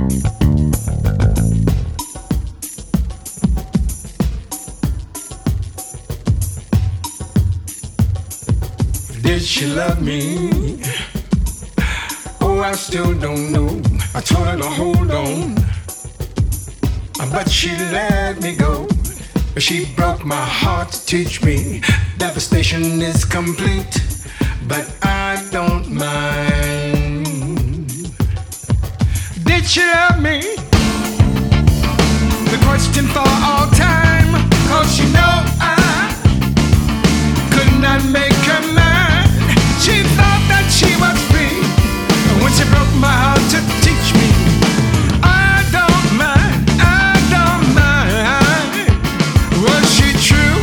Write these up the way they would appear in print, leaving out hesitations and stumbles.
Did she love me? Oh, I still don't know. I told her to hold on, but she let me go. She broke my heart to teach me devastation is complete, but I don't mind. Did she love me? The question for all time, 'cause you know I could not make her mine. She thought that she was free when she broke my heart to teach me I don't mind, I don't mind. Was she true?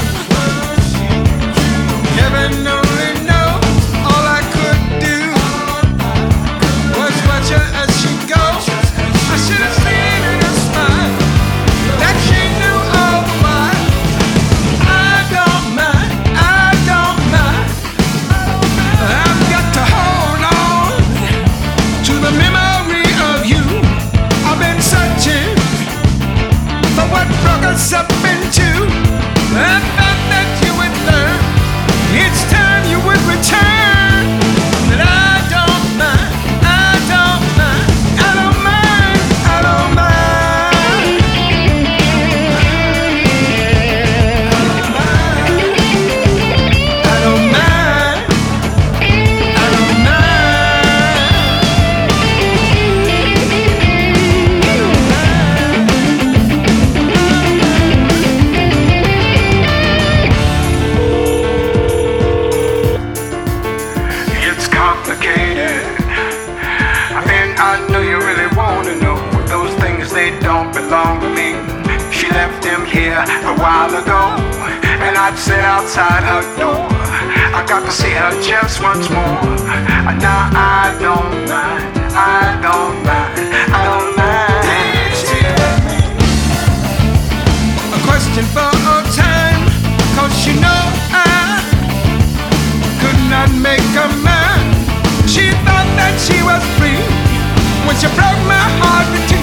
Heaven only knows. All I could do was watch her as she goes. I should have seen in her smile that she knew all the while. I don't mind, I don't mind. I've got to hold on to the memory of you. I've been searching for what broke us up in two. I thought that you would learn each time you would return. But I don't mind, I don't mind, I don't mind, I don't mind. I don't mind, I don't It's complicated, and I know you really wanna know those things, they don't belong to me. She left them here a while ago, and I'd sit outside her door. I got to see her just once more. Now I don't mind, I don't mind, I don't mind. A question for all time, 'cause you know I could not make her mine. She thought that she was free when she broke my heart to